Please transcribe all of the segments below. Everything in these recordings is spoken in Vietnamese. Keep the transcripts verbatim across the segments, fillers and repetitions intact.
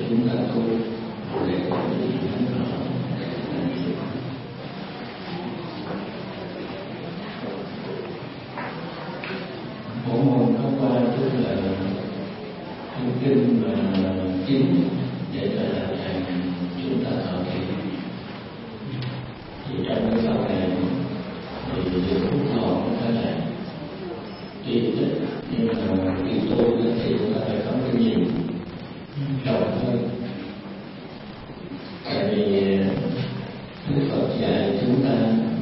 chúng ta tu để có những thánh rõ. Bộ môn hôm qua tức là thông kinh và chính để trở thành chúng ta thọ trì. Thì trong cái phần này thì việc phúc thọ cũng phải là tri thức, nhưng mà khi tu thì chúng ta phải có cái nhìn rộng hơn. Tại vì Đức Phật dạy chúng ta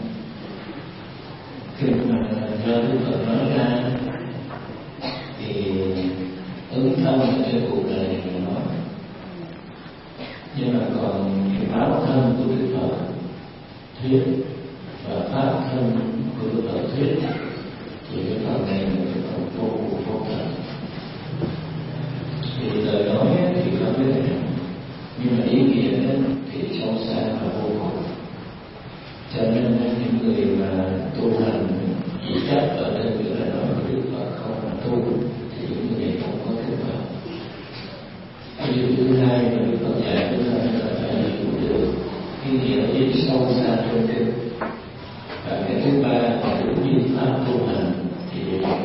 khi mà do Đức Phật nói ra thì ứng thân cho cuộc đời này mà nói, nhưng mà còn báo thân của Đức Phật thuyết và pháp thân của Đức Phật thuyết thì cái phần này là cái phần vô cùng vô tận. Thì lời nói thì có cái này, nhưng mà ý nghĩa thì sâu xa và vô cùng. Cho nên những người mà tu hành chỉ chấp ở đây giữa là nói của Đức Phật không là tu thì những người này không có kết quả. Cái điều thứ hai mà Đức Phật dạy chúng ta là phải hiểu được cái nghĩa lý sâu xa trong kinh. Và cái thứ ba là đúng như pháp tu hành thì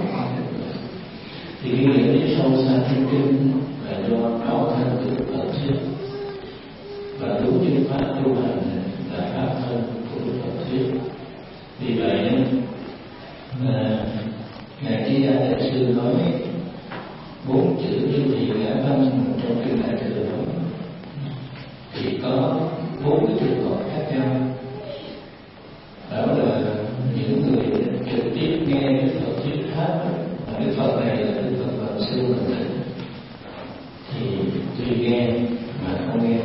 thì cái nghĩa lý sâu xa trong kinh là do báo thân của Đức Phật thuyết, và đúng như pháp tu hành là pháp thân của Đức Phật thuyết. Vì vậy mà ngài Di Đà Đại sư nói bốn chữ như thị ngã văn trong kinh Đại Thừa nói thì có bốn cái trường hợp khác nhau. Đó là những người trực tiếp nghe Đức Phật thuyết pháp, và Đức Phật này là Đức Phật Bậc Sư Bậc Thỉnh, thì tuy nghe mà không nghe.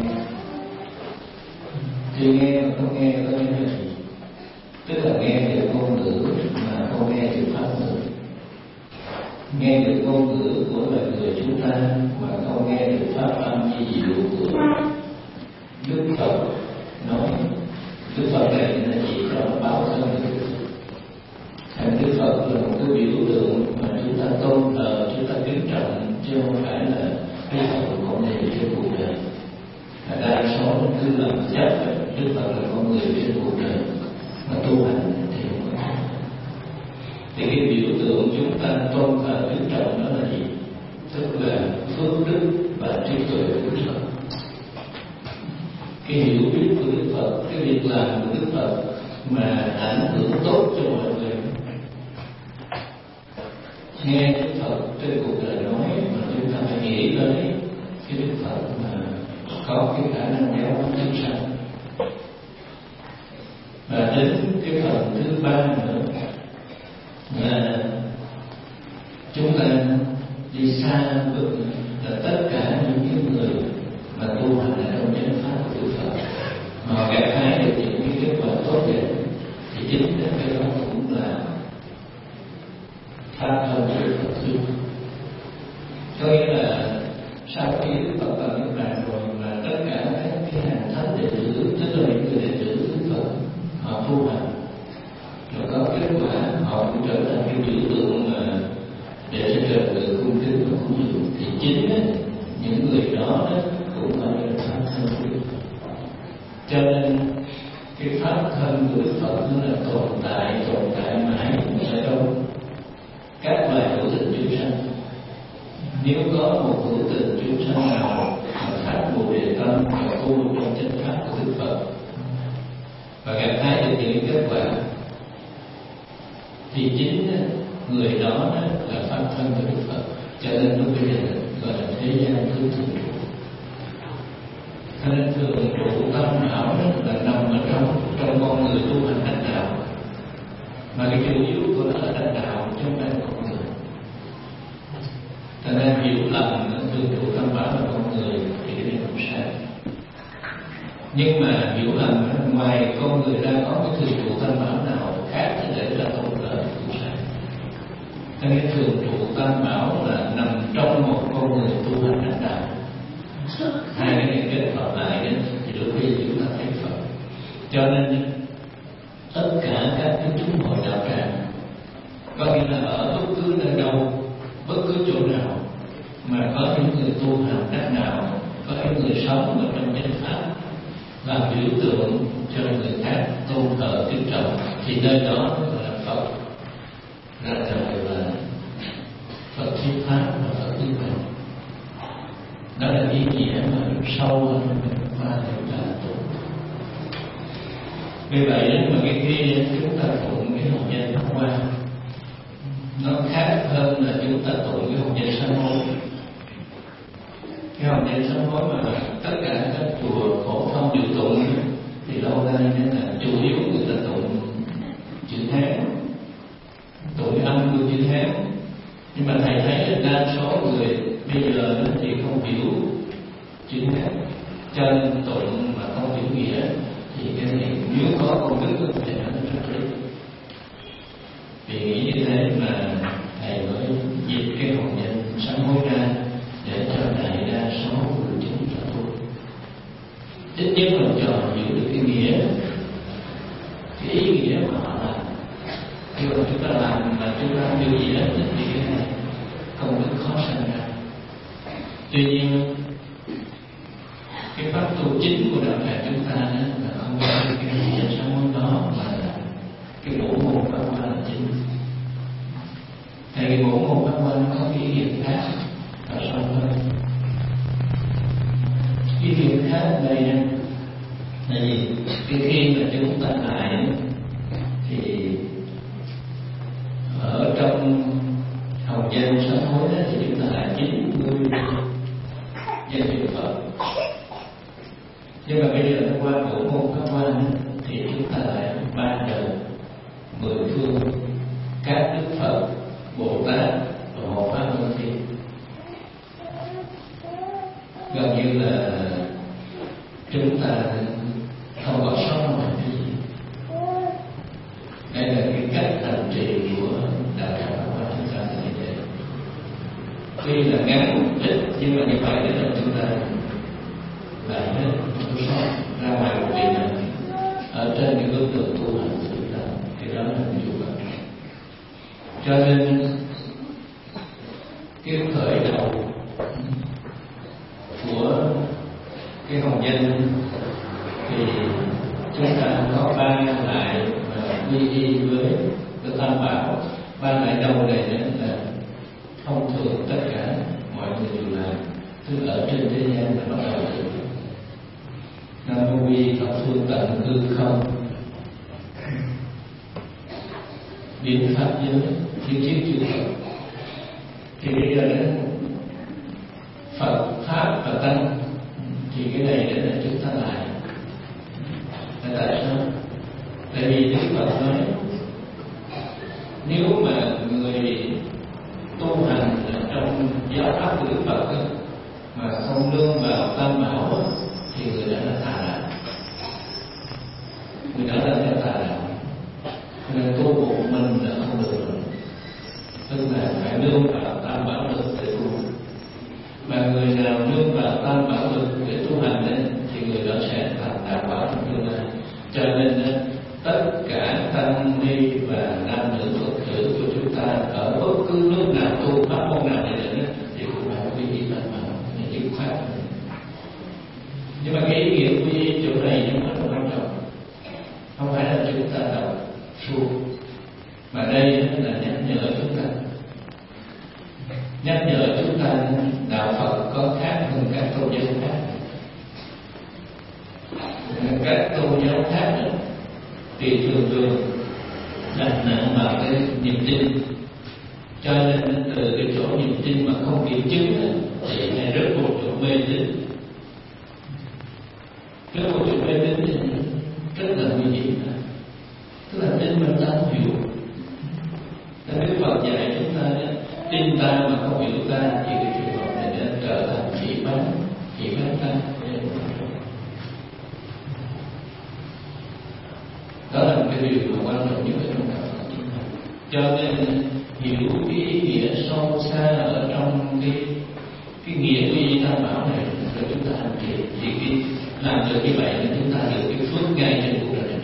Tuy nghe mà không nghe có nghĩa là gì? Tức là nghe được ngôn ngữ mà không nghe được pháp ngữ, nghe được ngôn ngữ của loài người chúng ta mà không nghe được pháp âm di diệu của Đức Phật nói. Đức Phật này là chỉ cho báo thân của Đức Phật. Thành Đức Phật là một cái biểu tượng mà chúng ta tôn thờ, chúng ta kính trọng, chứ không phải là cái hậu con người trên cuộc đời. Và đa số cứ làm chấp Đức Phật là con người trên cuộc đời, mà tu hành thì không có. Thì cái biểu tượng chúng ta tôn thờ kính trọng đó là gì? Tức là phước đức và trí tuệ của Đức Phật. Cái hiểu biết của Đức Phật, cái việc làm của Đức Phật mà ảnh hưởng tốt cho mọi người. Nghe Đức Phật trên cuộc đời nói mà chúng ta phải nghĩ tới cái Đức Phật mà có cái khả năng giáo hóa chúng sanh. Và đến cái phần thứ ba nữa là chúng ta đi xa vượt là tất cả những cái người mà tu hành ở trong chánh pháp của Đức Phật mà gặt hái được những cái kết quả tốt đẹp thì chính cái đó cũng là pháp thân của Đức Phật thuyết. Có nghĩa là sau khi Đức Phật vào niết bàn rồi mà tất cả các cái hàng thánh đệ tử, tức là những người đệ tử Đức Phật, họ tu hành rồi có kết quả, họ cũng trở thành cái biểu tượng mà để cho trời người cung kính và cúng dường. Thì chính ấy, những người đó, đó cũng phải là pháp thân của Đức Phật. Cho nên cái pháp thân của Đức Phật nó là tồn tại, tồn tại mãi ở trong các loài hữu tình chúng sanh. Nếu có một hữu tình chúng sanh nào mà phát bồ đề tâm và tu trong chánh pháp của Đức Phật và gặt hái được những kết quả thì chính người đó là pháp thân của Đức Phật. Cho nên lúc bây giờ gọi là thế gian thứ thường trụ. Cho nên thường trụ tâm não là nằm ở trong trong con người tu hành đắc đạo, mà cái chủ yếu của nó là đắc đạo chứ không phải là con người. Cho nên hiểu lầm thường trụ tâm bảo là con người thì cái này không sai. Nhưng mà hiểu lầm ngoài con người ra có cái thường trụ tâm bảo nào khác thì để là tôn thờ cũng sai. Cho nên thường trụ tam bảo là nằm trong một con người tu hành đắc đạo. Hai cái này kết hợp lại đấy thì lúc bây giờ chúng ta thấy Phật. Cho nên tất cả các cái chúng hội đạo tràng, có nghĩa là ở bất cứ nơi đâu, bất cứ chỗ nào mà có những người tu hành đắc đạo, có cái người sống ở trong chánh pháp làm biểu tượng cho người khác tôn thờ kính trọng, thì nơi đó gọi là Phật ra đời, là Phật thuyết pháp và Phật thuyết hành. Đó là ý nghĩa mà sâu hơn qua chúng ta tụng. Vì vậy mà cái khi chúng ta tụng cái hồng danh Pháp Hoa, nó khác hơn là chúng ta tụng cái hồng danh sám hối. Cái hồng danh sám hối mà tất cả các chùa phổ thông đều tụng thì lâu nay nên là chủ yếu người ta tụng chữ Hán, tụng cái âm của chữ Hán. Nhưng mà thầy thấy là đa số người bây giờ thì không hiểu chữ Hán, cho nên tụng mà không hiểu nghĩa thì cái này nếu có công đức thì nó rất là ít. Vì nghĩ như thế mà thầy mới dịch cái hồng danh sám hối ra để cho đại đa số người chúng ta tu, ít nhất là cho hiểu được cái nghĩa, cái ý nghĩa mà họ làm. Khi mà chúng ta làm mà chúng ta không hiểu gì hết thì cái này công đức khó sinh ra. Tuy nhiên cái pháp tu chính của đạo tràng chúng ta đó là không có cái hồng danh sám hối đó, mà là cái bộ môn Pháp Hoa là chính. Thì cái bộ môn Pháp Hoa nó có cái ý nghĩa khác và sâu hơn. Ý nghĩa khác ở đây là gì? Cái khi mà chúng ta lại thì ở trong hồng danh sám hối đó thì chúng ta lại chín mươi danh hiệu Phật. Nhưng mà bây giờ nó qua bộ môn Pháp Hoa thì chúng ta lại ban đầu mười phương các đức Phật, Bồ Tát và hộ pháp luân phiên. Gần như là chúng ta không có sót một cái gì. Đây là cái cách hành trì của đạo tràng Pháp Hoa chúng ta như vậy. Tuy là ngắn ít nhưng mà như vậy để là chúng ta lại hết không sót ra ngoài một vị nào ở trên cái bước đường tu hành của chúng ta. Cái đó là điều quan trọng. Cho nên cái khởi đầu của cái hồng danh thì chúng ta có ba lại quy y với cái Tam Bảo. Ba lại đầu này là thông thường tất cả mọi người đều làm, tức ở trên thế gian là bắt đầu từ Nam Mô Di Thập Phương Tận Hư Không, biến pháp giới, thiên chiếu chư Phật. Thì bây giờ đó Phật, Pháp và Tăng thì cái này đó là chúng ta lại. Là tại sao? Tại vì Đức Phật nói nếu mà người tu hành trong giáo pháp của Đức Phật đó, mà không nương vào Tam Bảo thì người đó là tà đạo. Người đó là theo tà đạo. Nên tu một mình là không được rồi. Tức là phải nương vào Tam Bảo lực để tu. Mà người nào nương vào Tam Bảo lực để tu hành đấy, thì người đó sẽ thành đạo quả trong tương lai. Cho nên tất cả tăng ni và nam nữ Phật tử của chúng ta ở bất cứ nước nào tu pháp môn nào để đến thì cũng phải quy y Tam Bảo là dứt khoát. Nhưng mà cái ý nghĩa quy y chỗ này nó rất là quan trọng. Không phải là chúng ta đọc suốt, mà đây là nhắc nhở chúng ta, nhắc nhở chúng ta đạo Phật có khác hơn các tôn giáo khác. Các tôn giáo khác thì thường thường đặt nặng vào cái niềm tin, cho nên từ cái chỗ niềm tin mà không kiểm chứng thì này rất một chỗ mê tín. Rất một chỗ mê tín thì rất là nguy hiểm. Tức là tin mà ta không hiểu. Tại Đức Phật dạy chúng ta tin ta mà không hiểu ta thì cái trường hợp này đã trở thành chỉ bán, chỉ bán ta. Đó là một cái điều mà quan trọng nhất ở trong đạo Phật chúng ta. Cho nên hiểu cái ý nghĩa sâu xa ở trong cái cái nghĩa quy y Tam Bảo này để chúng ta hành trì, thì cái làm được như vậy là chúng ta được cái phước ngay trên cuộc đời này.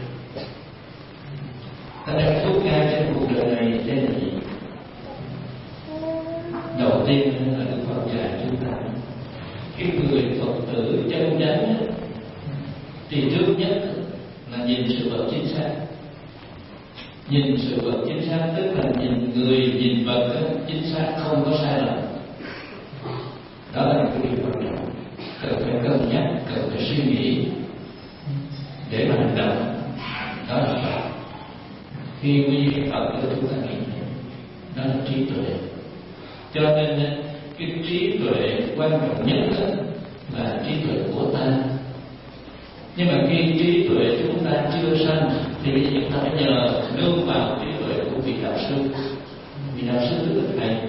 Ta đem phước ngay trên cuộc đời này đây là gì? Đầu tiên là Đức Phật dạy chúng ta cái người Phật Phật tử chân chánh thì trước nhất là nhìn sự vật chính xác. Nhìn sự vật chính xác tức là nhìn người, nhìn vật chính xác, không có sai lầm. Đó là cái điều quan trọng, cần phải cân nhắc, cần phải suy nghĩ để mà hành động. Đó là Phật. Khi quy Phật của chúng ta nghĩ đó là trí tuệ. Cho nên cái trí tuệ quan trọng nhất là trí tuệ của ta. Nhưng mà khi trí tuệ chúng ta chưa sanh thì bây giờ chúng ta phải nhờ nương vào trí tuệ của vị đạo sư. Vị đạo sư rất là hay.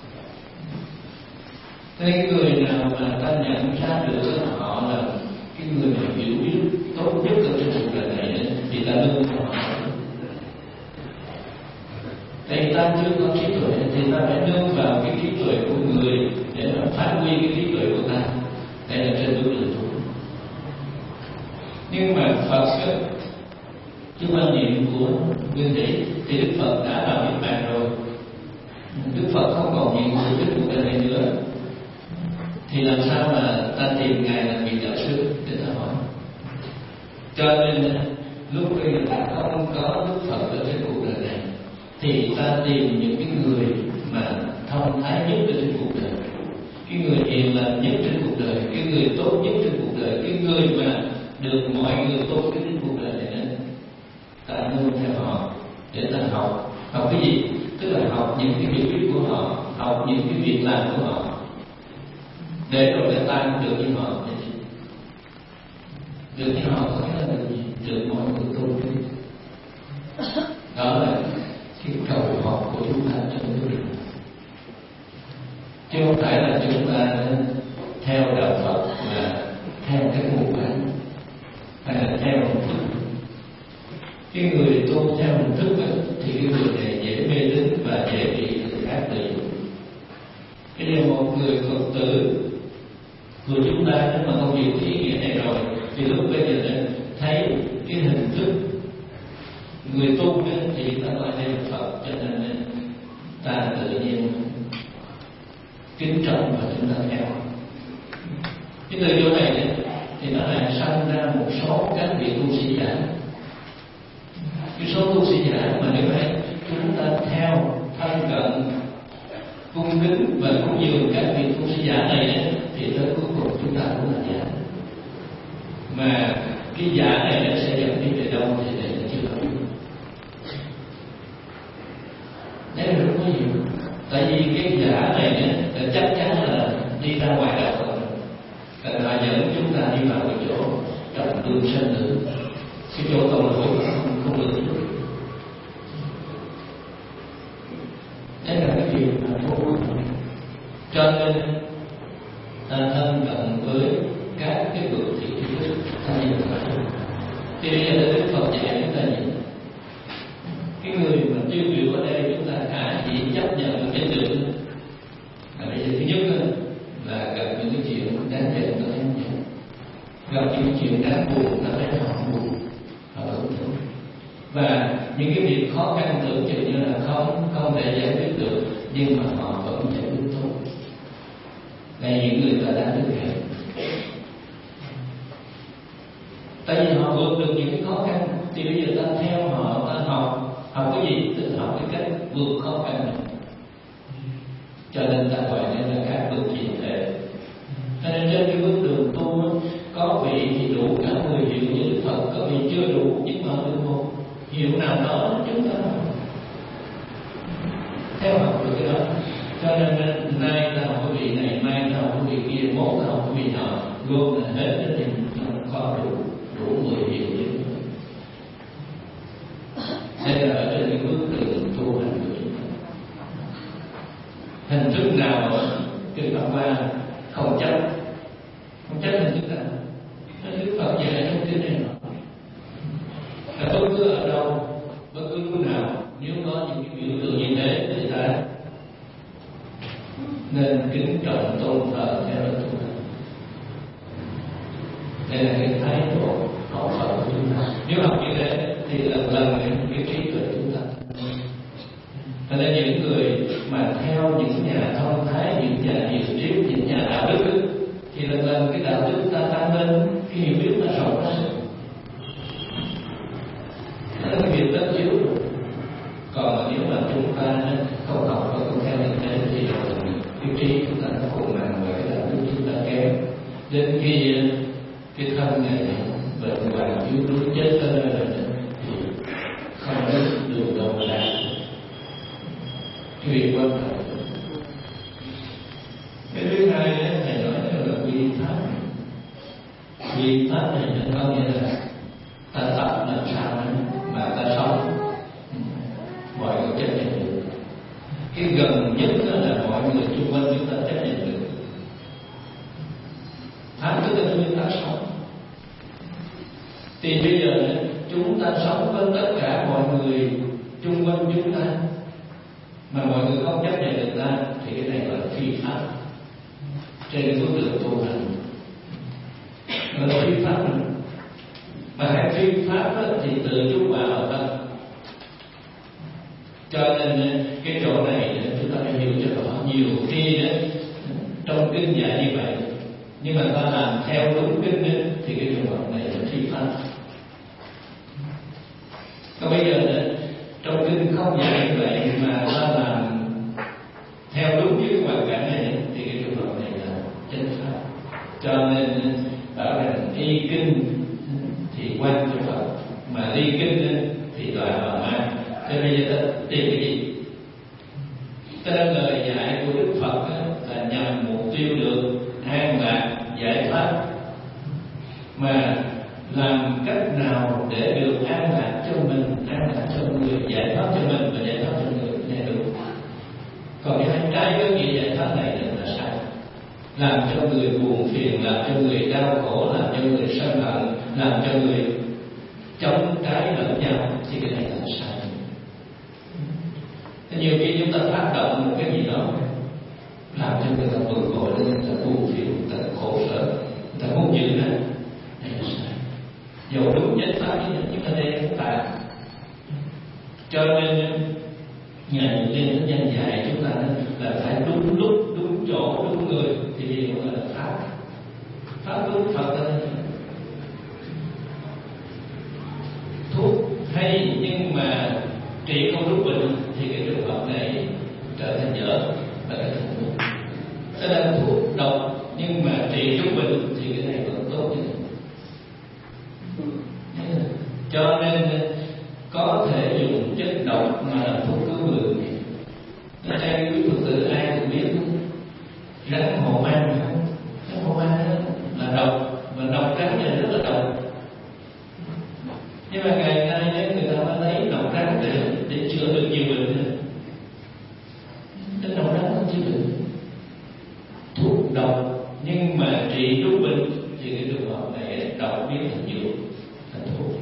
Thế cái người nào mà ta nhận ra được họ là cái người mà hiểu biết tốt nhất ở trên cuộc đời này thì ta nương vào họ. Tại ta chưa có trí tuệ thì ta phải nương vào cái trí tuệ của người để mà phát huy cái trí tuệ của ta. Đây là trên bước đường tu. Nhưng mà Phật cái quan niệm của nguyên lý thì Đức Phật đã vào niết bàn rồi. Đức Phật không còn gì của cái cuộc đời này nữa. Thì làm sao mà ta tìm Ngài là vị đạo sư để ta hỏi? Cho nên lúc bây giờ ta không có Đức Phật ở trên cuộc đời này thì ta tìm những cái người mà thông thái nhất ở trên cuộc đời, cái người hiền lành nhất trên cuộc đời, cái người tốt nhất trên cuộc đời, cái người mà được mọi người tốt trên cuộc đời này nên ta nương theo họ để ta học. Học cái gì? Tức là học những cái hiểu biết của họ, học những cái việc làm của họ, để rồi để ta được như họ. Được như họ có nghĩa là được gì? Được mọi người tôn kính. Đó là cái cầu học của chúng ta trong cái việc, chứ không phải là chúng ta theo đạo Phật là theo cái mục đích hay là theo hình thức. Cái người tu theo hình thức thì cái người này dễ mê tín và dễ bị người khác lợi dụng. Cái điều một người Phật tử của chúng ta nếu mà không hiểu ý nghĩa này rồi thì lúc bây giờ thấy cái hình thức người tu thì ta gọi đây là Phật, cho nên ta tự nhiên kính trọng và chúng ta theo. Cái từ chỗ này thì nó lại sanh ra một số các vị tu sĩ giả. Cái số tu sĩ giả mà nếu hay chúng ta theo thân cận cung kính và cũng dường các vị tu sĩ giả này thì tới cuối cùng chúng ta cũng là giả. Mà cái giả này nó sẽ dẫn đi về đâu thì để là chưa biết. Đấy là rất có nhiều. Tại vì cái giả này là chắc chắn là đi ra ngoài đạo Phật, là dẫn chúng ta đi vào cái chỗ trọng tương sanh tử, cái chỗ tội lỗi không không được. Đấy là cái điều mà vô cùng. Cho nên ta thân cận với các cái bậc thiện đức thanh niên phải. Thì bây giờ Đức Phật dạy chúng ta gì? Cái người mà tiêu biểu ở đây chúng ta khả chỉ chấp nhận được cái được là bây giờ thứ nhất là gặp những cái chuyện đáng giận nó đáng giận, gặp những chuyện đáng buồn nó thấy họ buồn, họ không thích, và những cái việc khó khăn tưởng chừng như là không không thể giải quyết được nhưng mà họ vẫn giải quyết tốt. Này những người ta đã được hiểu, tại vì họ vượt được những cái khó khăn thì bây giờ ta theo họ, ta học học cái gì? Tức học cái cách vượt khó khăn này. Cho nên ta gọi đây là các bậc hiền thể. Cho nên trên cái bước đường tu có vị thì đủ cả người hiểu như Đức Phật, có vị chưa đủ nhưng mà được một hiểu nào đó chúng ta theo học được cái đó. Cho nên nay ta học cái vị này, mai ta học cái vị kia, mốt ta học cái vị nọ, gồm là hết thì có đủ đủ người hiểu như đây là ở trên cái bước đường tu hành của chúng ta. Hình thức nào Kinh Pháp Hoa không chấp, không chấp hình thức nào. Nên Đức Phật dạy trong kinh này là bất cứ ở đâu, bất cứ lúc nào, nếu có những cái biểu tượng như thế thì ta nên kính trọng tôn thờ theo đó chúng ta. Đây là cái thái độ học Phật của chúng ta. Nếu học như thế thì lần lần cái trí tuệ chúng ta. Cho nên những người mà theo những nhà thông thái, những nhà hiểu triết, những nhà đạo đức thì lần lần cái đạo đức chúng ta tăng lên cái hiểu biết nó rộng ra. Đó là việc tất yếu. Còn nếu mà chúng ta không học và không theo như thế thì cái trí chúng ta nó khổ nặng và cái đạo đức chúng ta kém. Đến khi cái thân này bệnh hoạn yếu đuối chết tới nơi rồi thì không có đường đâu mà đạt. Cái việc quan trọng. Cái thứ hai đó, thầy nói là quy pháp. Quy pháp này nó có nghĩa là ta tập làm sao mà ta sống mọi người chấp nhận được. Cái gần nhất đó là mọi người xung quanh chúng ta chấp nhận được. Pháp tức là chúng ta sống. Thì bây giờ chúng ta sống với tất cả mọi người xung quanh chúng ta mà mọi người không chấp nhận được ta thì cái này gọi là phi pháp. Trên cái bước đường tu hành gọi là phi pháp. Mà cái phi pháp đó, thì từ chúng vào ở tâm. Cho nên cái chỗ này chúng ta phải hiểu cho rõ. Nhiều khi đó, trong kinh dạy như vậy, nhưng mà ta làm theo đúng kinh đó, thì cái trường hợp này là phi pháp. Còn bây giờ đó, trong kinh không dạy như vậy mà ta làm theo đúng với hoàn cảnh này thì cái trường hợp này là chân pháp. Cho nên bảo rằng y kinh thì quan cho Phật, mà ly kinh thì đọa vào ma. Thế bây giờ ta tìm cái gì? Tên lời dạy của Đức Phật là nhằm mục tiêu được an lạc giải thoát, mà làm cách nào để được an lạc cho mình, an lạc cho người, giải thoát cho mình và giải thoát cho người này đúng. Còn cái trái với nghĩa giải thoát này là sai. Làm cho người buồn phiền, làm cho người đau khổ, làm cho người sân hận, làm cho người chống trái lẫn nhau thì cái này là sai. Nhiều khi chúng ta phát động một cái gì đó làm cho người ta bực bội, người ta buồn phiền, người ta khổ sở, người ta muốn giữ nó, này là sai. Dù đúng nhất pháp nhưng mà đây không phải. Cho nên Ngài lên cái nhân dạy chúng ta là phải đúng lúc, đúng chỗ, đúng người thì gì cũng là pháp. Pháp đúng Phật là thuốc hay nhưng mà trị không đúng bệnh thì cái trường hợp này trở thành dở và trở thành thuốc. Thế là thuốc độc nhưng mà trị đúng bệnh thì cái này vẫn tốt chứ. Cho nên có thể dùng chất độc mà làm thuốc cứu người. Ở đây quý Phật tử ai cũng biết rắn hổ mang không? Rắn hổ mang là độc, và độc rắn này rất là độc. Nhưng mà ngày nay người ta mới lấy độc rắn để để chữa được nhiều bệnh. Cái độc rắn không chữa được. Thuốc độc nhưng mà trị đúng bệnh thì cái trường hợp này độc biến thành dược, thành thuốc.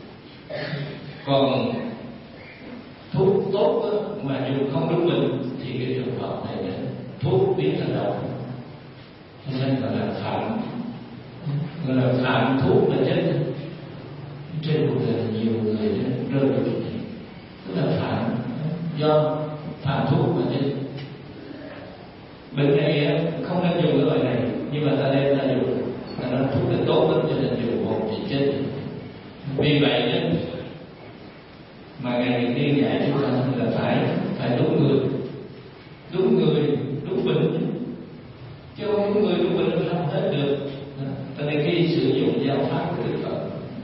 Còn thuốc tốt đó, mà dùng không đúng bệnh thì cái trường hợp này là thuốc biến thành độc. Cho nên gọi là phạm, gọi là phạm thuốc mà chết. Trên cuộc đời nhiều người rơi vào chuyện này, tức là phạm do phạm thuốc mà chết. Bệnh này không nên dùng cái loại này, nhưng mà ta đem ta dùng, ta nói thuốc là tốt lắm cho nên dùng một thì chết. Vì vậy đó, mà Ngài Vị Tiên dạy chúng ta là phải phải đúng người, đúng người, đúng bệnh, chứ không đúng người đúng bệnh không hết được. Cho nên khi sử dụng giáo pháp của Đức Phật,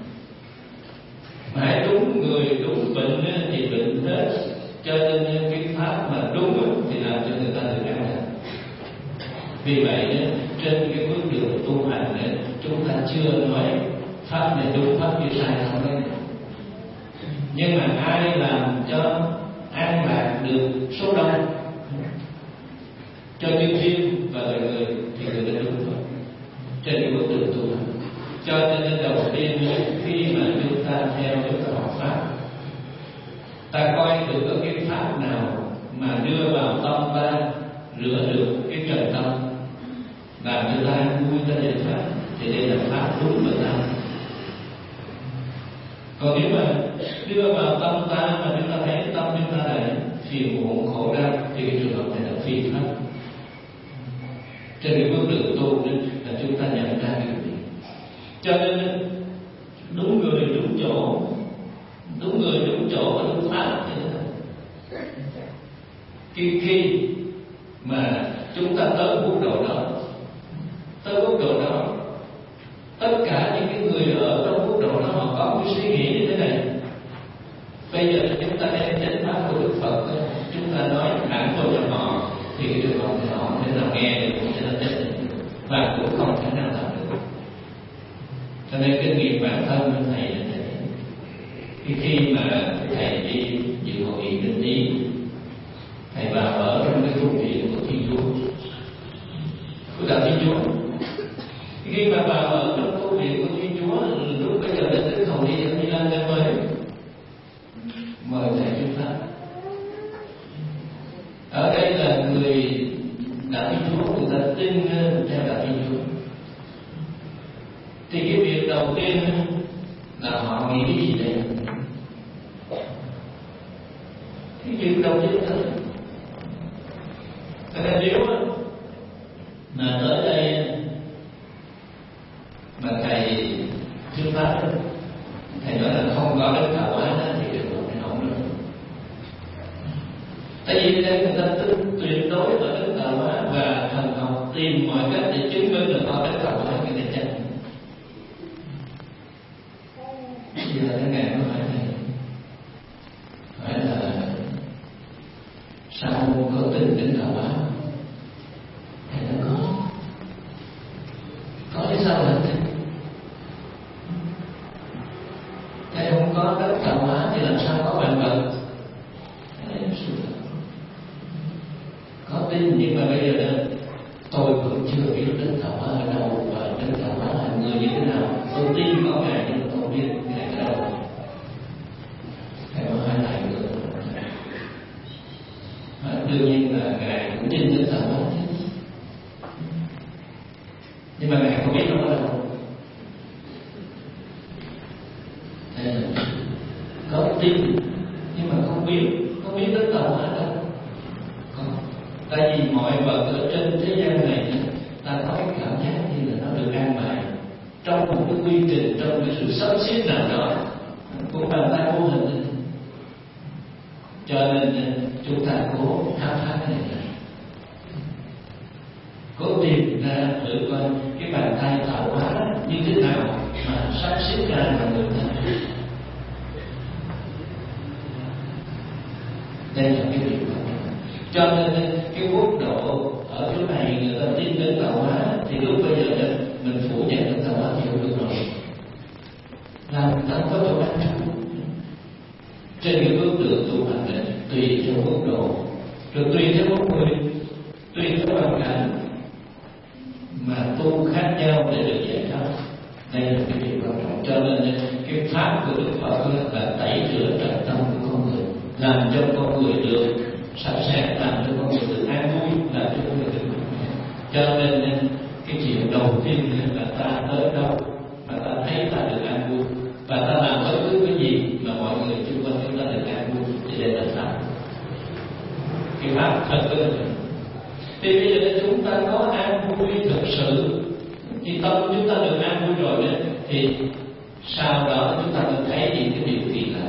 mà hãy đúng người, đúng bệnh thì bệnh hết. Cho nên cái pháp mà đúng thì làm cho người ta được an lạc. Vì vậy trên cái bước đường tu hành chúng ta chưa nói pháp này đúng, pháp kia sai không đấy. Nhưng mà ai làm cho an lạc được số đông, cho nhân viên và lời người thì người ta đúng rồi trên cái bước đường tu hành. Cho nên đầu tiên khi mà chúng ta theo chúng ta học pháp, ta coi được có cái pháp nào mà đưa vào tâm ta, rửa được cái trần tâm, làm cho ta vui ta đến pháp, thì đây là pháp đúng và ta. Còn nếu mà đưa vào tâm ta mà chúng ta thấy tâm chúng ta lại phiền muộn khổ đau thì cái trường hợp này là phi pháp. Trên cái bước đường tu là chúng ta nhận ra được Cho nên đúng người đúng chỗ, đúng người đúng chỗ và đúng pháp như thế này. Khi, khi mà chúng ta tới mức độ đó, tới mức độ đó, tất cả những cái người ở trong mức độ đó họ có cái suy nghĩ như thế này. Bây giờ chúng ta đem chánh pháp của Đức Phật, chúng ta nói thẳng vào cho họ, thì cái điều đó thì họ không thể nào nghe được, không thể nào chấp nhận được, và cũng không thể nào làm được. Cho nên kinh nghiệm bản thân của thầy là thế. Khi khi mà thầy đi dự hội nghị kinh lý, thầy vào ở trong cái cung điện của Thiên Chúa, của Đạo Thiên Chúa. Khi mà vào ở trong cung điện của Thiên Chúa, lúc bây giờ đến Đức Hồng Y ở Milan lên mới mời thầy thuyết pháp. Ở đây là người Đạo Thiên Chúa, người ta tin theo Đạo Thiên Chúa. Thì cái việc đầu tiên là họ nghĩ cái gì đây? Cái việc đầu tiên là Thế nên nếu mà tới đây mà thầy thuyết pháp, thầy nói là không có Đức Tạo Hóa đó thì được thì không được. Tại vì đây người ta tin tuyệt đối vào Đức Tạo Hóa và thần học tìm mọi cách để chứng minh được có Đức Tạo Hóa người ta chân. Bây giờ cái ngày nó phải này, phải là sao có tin Đức Tạo Hóa? Thầy đã có, có lý sao là thế? Thầy không có Đức Tạo Hóa thì làm sao có vạn vật? Có tin nhưng mà bây giờ đó, tôi cũng chưa biết Đức Tạo Hóa ở đâu và Đức Tạo Hóa là người như thế nào. Tôi tin có Ngài nhưng tôi không biết Ngài ở đâu. Thầy có hai lại nữa. Đương nhiên là Ngài cũng tin Đức Tạo Hóa chứ. Nhưng mà Ngài không biết nó ở đâu. Có tin nhưng mà không biết, không biết Đức Tạo Hóa đâu. Tại vì mọi vật ở trên thế gian này ta có cái cảm giác như là nó được an bài trong một cái quy trình, trong cái sự sắp xếp nào đó của bàn tay vô hình. Cho nên chúng ta cố khám phá cái này, cố tìm ra thử coi cái bàn tay tạo hóa như thế nào mà sắp xếp ra là người ta. Đây là cái việc đó. Cho nên cái quốc độ ở chỗ này người ta tin đến tạo hóa thì lúc bây giờ mình phủ nhận đến tạo hóa thì không được rồi. Làm ta có chỗ ăn trú trên cái bước đường tu hành này tùy theo quốc độ, rồi tùy theo mỗi người, tùy theo hoàn cảnh mà tu khác nhau để được giải thoát. Đây là cái điều quan trọng. Cho nên cái pháp của Đức Phật là tẩy rửa trần tâm của con người, làm cho con người được sạch sẽ, làm cho con người được an vui, làm cho con người được mạnh mẽ. Cho nên cái chuyện đầu tiên là ta tới đâu mà ta thấy ta được an vui, và ta làm bất cứ cái gì mà mọi người xung quanh chúng ta được an vui, thì đây là pháp. Cái pháp thật của mình. Thì bây giờ chúng ta có an vui thực sự, thì tâm chúng ta được an vui rồi đấy, thì sau đó chúng ta mới thấy những cái điều kỳ lạ.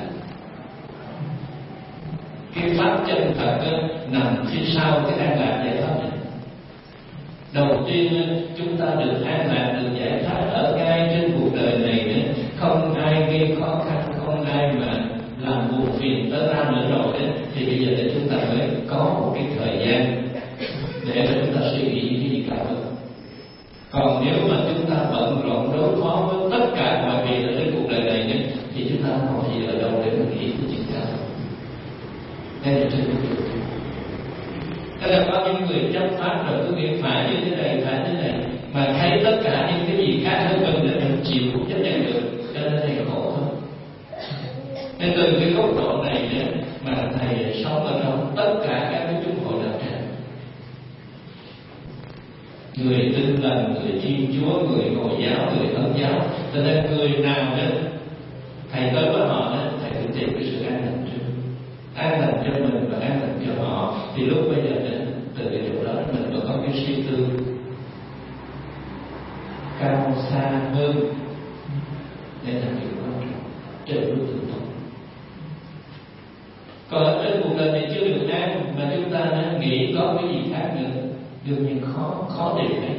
Cái pháp chân thật nằm phía sau cái an lạc giải thoát này. Đầu tiên chúng ta được an lạc, được giải thoát ở ngay trên cuộc đời này nữa. Không ai gây khó khăn, không ai mà làm buồn phiền tới ta nữa rồi đấy. Thì bây giờ để chúng ta mới có một cái thời gian để chúng ta suy nghĩ cái gì cả hơn. Còn nếu mà chúng ta bận rộn đối phó với tất cả mọi việc ở trên cuộc đời này nữa, thì chúng ta không có gì ở đâu để mà nghĩ cái chuyện cả. Đây là trên cuộc đời. Thế là có những người chấp pháp rồi cứ nghĩ phải như thế này, phải như thế này, mà thấy tất cả những cái gì khác hơn mình để mình chịu cũng chấp nhận được, cho nên thầy khổ thôi. Nên từ cái góc độ này nữa, mà thầy sống ở trong tất cả các cái chúng hội đạo tràng. Người Tin Lành, người Thiên Chúa, người Hồi giáo, người Ấn giáo, cho nên người nào đó thầy tới với họ đó, thầy phải tìm cái sự an lành trước, an lành cho mình và an lành cho họ. Thì lúc bây giờ đó, từ cái chỗ đó mình mới có cái suy tư cao xa hơn Đây là điều quan trọng trên bước đường tốt. Còn ở trên cuộc đời này chưa được an mà chúng ta đã nghĩ có cái gì khác nữa, đương nhiên khó khó tìm thấy.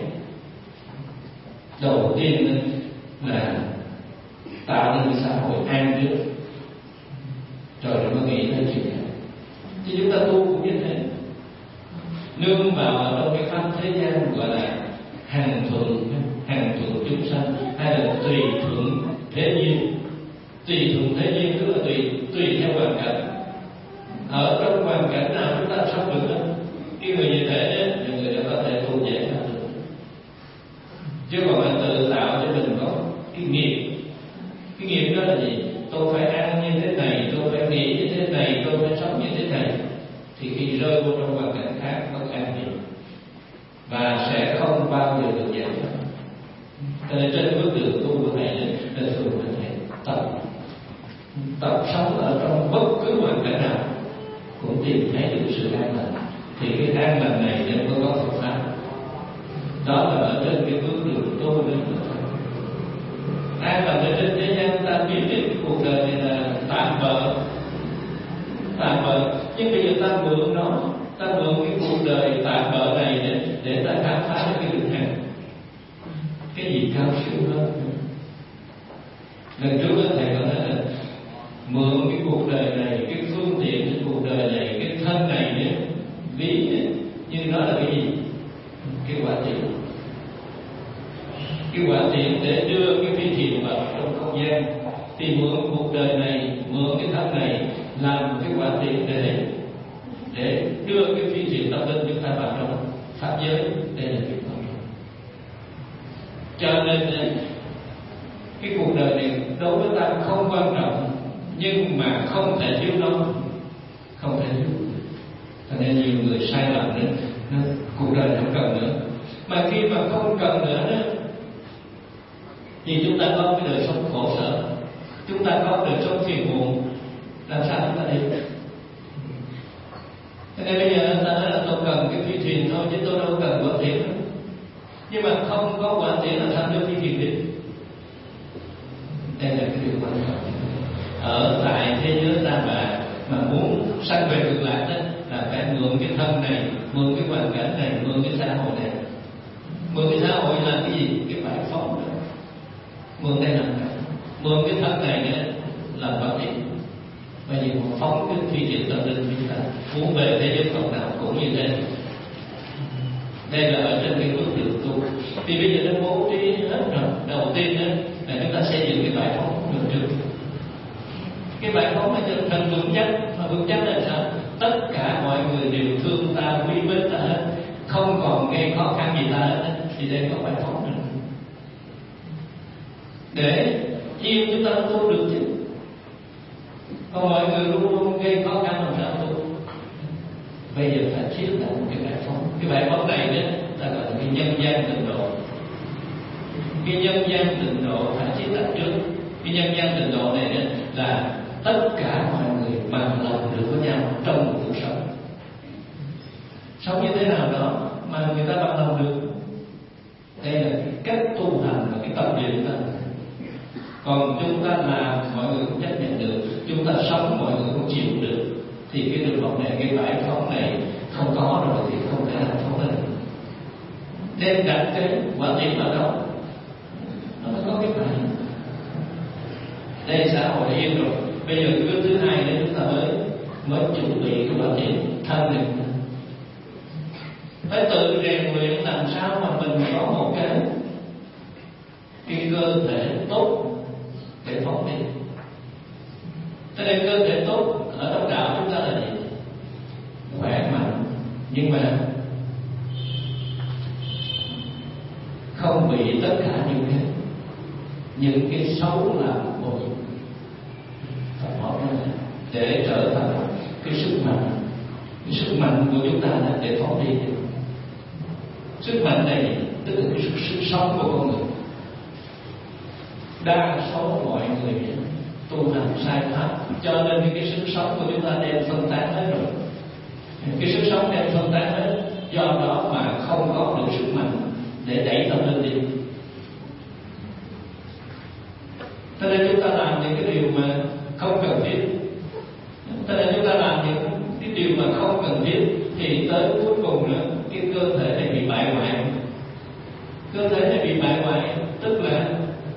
Đầu tiên là tạo nên cái xã hội an trước, rồi rồi mới nghĩ tới chuyện này. Thì chúng ta tu cũng như thế, nương vào trong cái pháp thế gian gọi là hàng thuận hàng thuận chúng sanh, hay là tùy thuận thế duyên. Tùy thuận thế duyên tức là tùy tùy theo hoàn cảnh. Ở trong hoàn cảnh nào chúng ta sống được đó, cái người như thế thì người ta có thể tu dễ hơn được. Chứ còn là tự tạo cho mình có cái nghiệp. Cái nghiệp đó là gì? Tôi phải ăn như thế này, tôi phải nghĩ như thế này, tôi phải sống như thế này. Thì khi rơi vô trong hoàn cảnh khác có ăn gì và sẽ không bao giờ được giải thoát. Cho nên trên bước đường tu của thầy là thường là thầy tập tập sống ở trong bất cứ hoàn cảnh nào cũng tìm thấy được sự an lành. Thì cái an lành này nên mới có Phật pháp. Đó là ở trên cái bước đường tu nữa. An lành ở trên thế gian ta biết đến cuộc đời này là tạm bợ, tạm bợ. Nhưng bây giờ ta mượn nó, ta mượn cái cuộc đời tạm bợ này để để ta khám phá cái đường hành. Cái gì cao siêu hơn? Lần trước đó, thầy có nói là mượn cái cuộc đời này, cái phương tiện cái cuộc đời này, cái thân này nữa, ví như đó là cái gì? Cái quả tiện. Cái quả tiện để đưa cái phi thuyền vào trong không gian. Thì mượn cuộc đời này, mượn cái thân này làm cái quả tiện để để đưa cái phi thuyền tâm linh chúng ta vào trong pháp giới. Đây là việc quan trọng. Cho nên cái cuộc đời này đối với ta không quan trọng, nhưng mà không thể thiếu nó, không thể thiếu. Cho nên nhiều người sai lầm nữa, cuộc đời không cần nữa. Mà khi mà không cần nữa đó, thì chúng ta có cái đời sống khổ sở, chúng ta có đời sống phiền muộn, làm sao chúng ta đi? Cho nên bây giờ ta nói là tôi cần cái phi thuyền thôi, chứ tôi đâu cần quả tiễn. Nhưng mà không có quả tiễn là sao đưa phi thuyền đi? Đây là cái điều quan trọng. Ở tại thế giới ta bà mà muốn sanh về cực lạc đó là phải mượn cái thân này, mượn cái hoàn cảnh này, mượn cái xã hội này. Mượn cái xã hội là cái gì? Cái bãi phóng đó. Mượn đây là mượn cái thân này nữa là bảo hiểm. Bởi vì một phóng cái phi thuyền tâm linh chúng ta muốn về thế giới Phật nào cũng như thế. Đây là ở trên cái bước đường tu. Thì bây giờ nó bố trí hết rồi. Đầu tiên đó là chúng ta xây dựng cái bãi phóng đường trước. Cái bãi phóng này cho thành vững chắc. Mà vững chắc là sao? Tất cả mọi người đều thương ta, quý mến ta hết, không còn gây khó khăn gì ta hết. Thì đây có bãi phóng nữa. Để chiêu chúng ta tu được chứ. Còn mọi người luôn luôn gây khó khăn làm sao tu? Bây giờ phải thiết lập một cái bãi phóng. Cái bãi phóng này đó ta gọi là cái nhân gian tịnh độ. Cái nhân gian tịnh độ phải thiết lập trước. Cái nhân gian tịnh độ này đó là tất cả mọi người bằng lòng được với nhau trong một cuộc sống. Sống như thế nào đó mà người ta bằng lòng được. Đây là cái cách tu hành và cái tập luyện của ta. Còn chúng ta làm mọi người cũng chấp nhận được, chúng ta sống mọi người cũng chịu được, thì cái đường phóng này, cái bãi phóng này không có rồi thì không thể nào phóng lên. Đem đặt cái quả tiễn vào đó, nó mới có cái bãi. Đây xã hội yên rồi. Bây giờ bước thứ hai để chúng ta mới mới chuẩn bị cái quả tiễn thân này. Phải tự rèn luyện làm sao mà mình có một cái cái cơ thể tốt để phóng đi. Cho nên cơ thể tốt ở trong đạo chúng ta là gì? Khỏe mạnh, nhưng mà không bị tất cả những cái những cái xấu làm bội. Phải bỏ ra để trở thành cái sức mạnh. Cái sức mạnh của chúng ta là để phóng đi. Sức mạnh này tức là cái sức, sức sống của con người. Đa số mọi người tu hành sai pháp, cho nên cái sức sống của chúng ta đem phân tán hết rồi. Cái sức sống đem phân tán hết, do đó mà không có được sức mạnh để đẩy tâm linh đi. Cho nên chúng ta làm những cái điều mà không cần thiết. Cho nên chúng ta làm những cái điều mà không cần thiết thì tới cuối cùng nữa cái cơ thể này bị bại hoại. Cơ thể này bị bại hoại tức là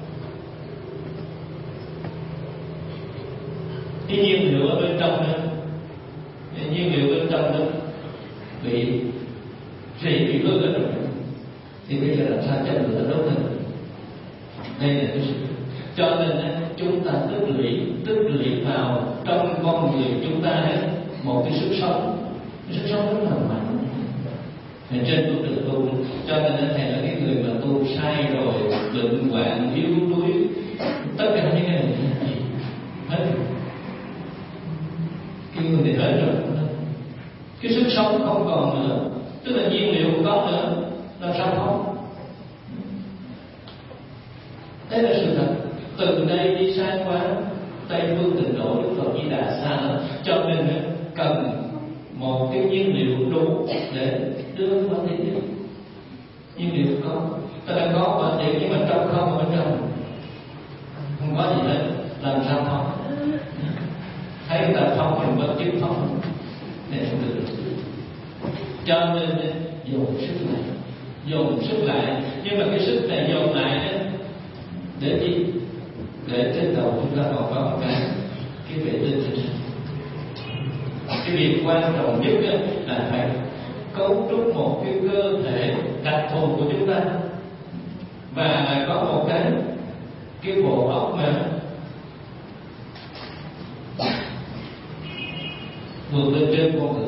cái nhiên liệu ở bên trong đó, cái nhiên liệu bên trong đó bị rỉ bị vứt ở trong đó. Thì bây giờ làm sao cho người ta đốt lên? Đây là cái sự. Cho nên chúng ta tích lũy tích lũy vào trong con người chúng ta một cái sức sống, cái sức sống rất là mạnh. Thì trên con đường tu, cho nên thầy là cái người mà tu sai rồi, bệnh hoạn, yếu đuối, tất cả những cái này hết rồi. Cái người này hết rồi, cái sức sống không còn nữa, tức là nhiên liệu không có nữa, làm sao không? Đấy là sự thật. Từ đây đi sang qua Tây Phương Tịnh Độ Đức Phật Di Đà xa lắm, cho nên cần một cái nhiên liệu đủ để đưa qua thế giới. Nhiên liệu có, ta đã có quả thiện nhưng mà trong không ở bên trong không có gì hết, làm sao thông? Thấy người ta thông mình vẫn chứng thông để không được. Cho nên dùng sức lại, dùng sức lại, nhưng mà cái sức này dùng lại để gì? Để trên đầu chúng ta còn có một cái cái vệ tinh tinh thần. Cái việc quan trọng nhất là phải cấu trúc một cái cơ thể đặc thù của chúng ta, và có một cái cái bộ óc mà vượt lên trên con người.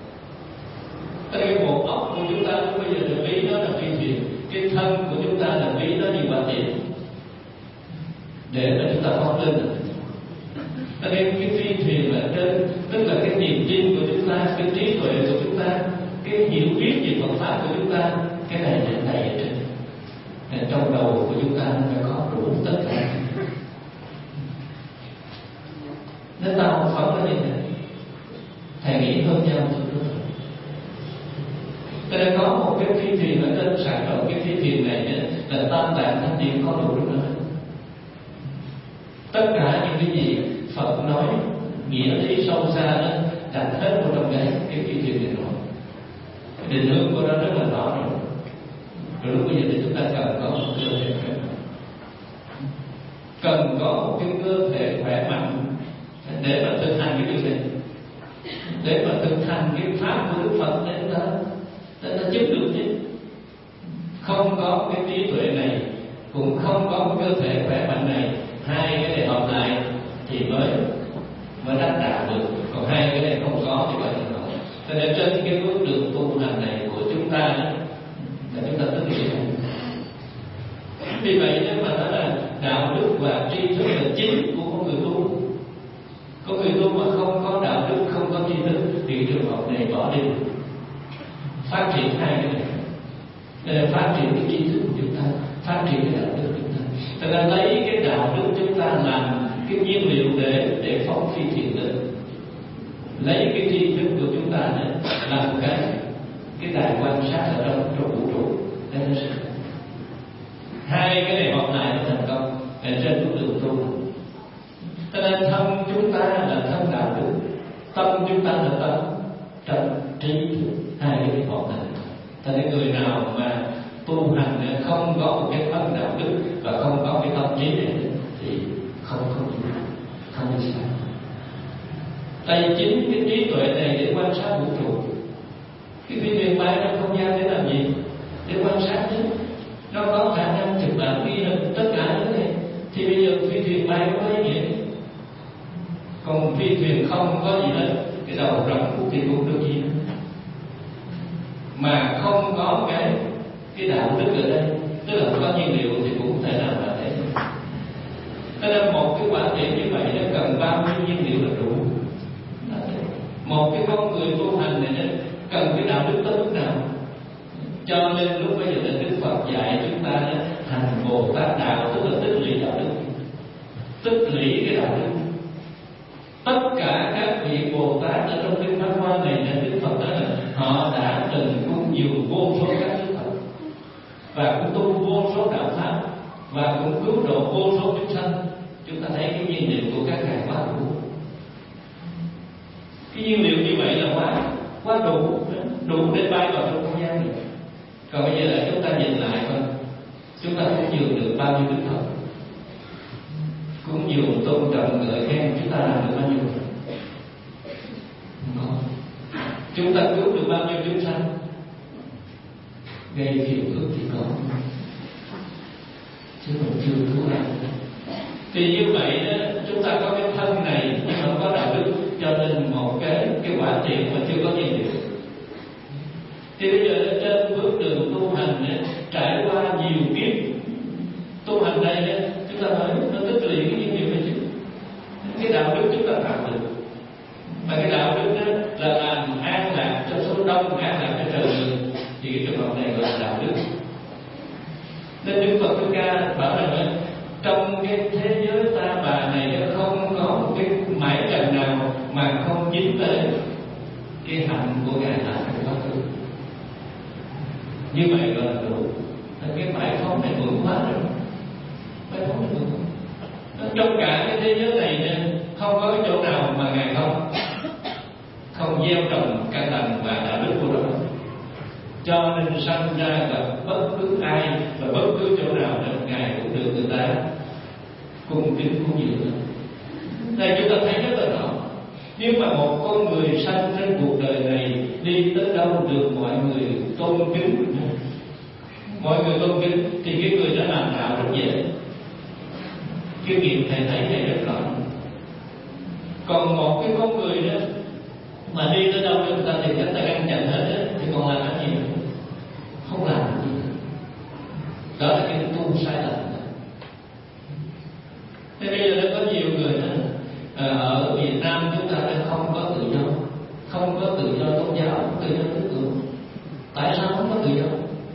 Cái bộ óc của chúng ta bây giờ là ví nó là phi thuyền, cái thân của chúng ta là ví nó như quả tiễn để mà chúng ta phóng lên được. Cho nên cái phi thuyền là trên, tức là cái niềm tin của chúng ta, cái trí tuệ của chúng ta, cái hiểu biết về Phật pháp của chúng ta, cái này là đầy ở trên. Nên trong đầu của chúng ta phải có đủ tất cả. Nếu ta không phóng cái gì này, thầy nghĩ hơn nhau một chút. Cho nên có một cái phi thuyền ở trên sản phẩm, cái phi thuyền này là tam tạng thanh điển có đủ rồi. Tất cả những cái gì Phật nói nghĩa lý sâu xa đó đặt hết vào trong cái cái phi thuyền này rồi. Định hướng của nó rất là rõ rồi. Rồi lúc bây giờ thì chúng ta cần có một cơ thể khỏe mạnh, cần có một cái cơ thể khỏe mạnh để mà thực hành cái điều này, để mà thực hành cái pháp của Đức Phật để ta để ta chứng được chứ. Không có cái trí tuệ này, cũng không có cái cơ thể khỏe mạnh này, hai cái này hợp lại thì mới mới đắc đạo được. Còn hai cái này không có thì bao giờ không. Cho nên trên cái bước đường tu hành này của chúng ta là chúng ta tích lũy. Vì vậy nếu mà nói là đạo đức và tri thức là chính của con người tu, con người tu mà không có đạo đức, không có tri thức thì trường hợp này bỏ đi. Phát triển hai cái này, để phát triển cái tri thức của chúng ta, phát triển cái đạo đức của chúng ta. Cho nên lấy cái đạo đức chúng ta làm cái nhiên liệu để để phóng phi thuyền lên, lấy cái tri thức của chúng ta để làm cái cái đài quan sát ở trong trong vũ trụ. Đây là sự hai cái này hợp lại nó thành công ở trên bước đường tu. Cho nên thân chúng ta là thân đạo đức, tâm chúng ta là tâm trong trí thức, hai cái này hợp lại. Cho nên người nào mà tu hành không có một cái thân đạo đức và không có cái tâm trí này thì không không không đi sai. Tại chính cái trí tuệ này để quan sát vũ trụ. Cái phi thuyền bay trong không gian để làm gì? Để quan sát chứ. Nó có khả năng chụp ảnh ghi hình tất cả những này. Thì bây giờ phi thuyền bay có ý nghĩa. Còn phi thuyền không có gì hết, cái đầu rộng thì cũng được gì nữa. Mà không có cái cái đạo đức ở đây, tức là có nhiên liệu thì cũng thể nào là thế. Cho nên một cái quả tiễn như vậy nó cần bao nhiêu nhiên liệu là đủ. Một cái con người tu hành này nó cần cái đạo đức tới mức nào. Cho nên lúc bây giờ là Đức Phật dạy chúng ta hành Bồ Tát đạo, tức là tích lũy đạo đức, tích lũy cái đạo đức. Tất cả các vị Bồ Tát ở trong cái pháp hoa này là Đức Phật đó là họ đã từng cúng dường vô số các Đức Phật và cũng tu vô số đạo pháp và cũng cứu độ vô số chúng sanh. chúng ta thấy cái nhiên liệu của các ngài quá đủ. Cái nhiên liệu như vậy là quá quá đủ, đủ để bay vào trong không gian này. Còn bây giờ là chúng ta nhìn lại thôi, chúng ta cũng dường được bao nhiêu đức thật, cũng dường tôn trọng ngợi khen, chúng ta làm được bao nhiêu? Không. Chúng ta cứu được bao nhiêu chúng sanh? Gây phiền phức thì có, chứ mình chưa cứu ai. Thì như vậy đó, chúng ta có cái thân này nhưng không có đạo đức, cho nên một cái cái quả tiền mà chưa có gì được. Thì bây giờ trên bước đường tu hành này, trải qua nhiều kiếp tu hành này đó, chúng ta nói nó tích lũy cái nhiên liệu này chứ. Cái đạo đức chúng ta tạo được, mà cái đạo đức đó là làm an lạc cho số đông, an lạc cho trời người, thì cái trường hợp này gọi là đạo đức. Nên Đức Phật Thích Ca bảo rằng là trong cái thế giới ta bà này nó không có một cái mảy trần nào mà không dính tới cái hạnh của ngài là trong quá khứ. Như vậy gọi là đủ. Cái bài phóng này vững quá rồi. Bài phóng này vững. Trong cả cái thế giới này nên không có cái chỗ nào mà ngài không không gieo trồng căn lành và đạo đức của nó. Cho nên sanh ra gặp bất cứ ai và bất cứ chỗ nào nên ngài cũng được người ta cung kính cúng dường. Đây chúng ta thấy rất là rõ. Nhưng mà một con người sanh trên cuộc đời này đi tới đâu được mọi người tôn kính, mọi người tôn kính thì cái người đã làm đạo rất dễ. Kinh nghiệm thầy thấy thầy rất rõ. Còn một cái con người đó mà đi tới đâu chúng ta thì chúng ta ngăn chặn hết đó, thì còn làm cái gì? Không làm gì. Đó là cái tu sai lầm. Thế bây giờ nó có nhiều người đó, ở Việt Nam chúng ta đang không có tự do, không có tự do tôn giáo, không có tự do tín ngưỡng. Tại sao không có tự do?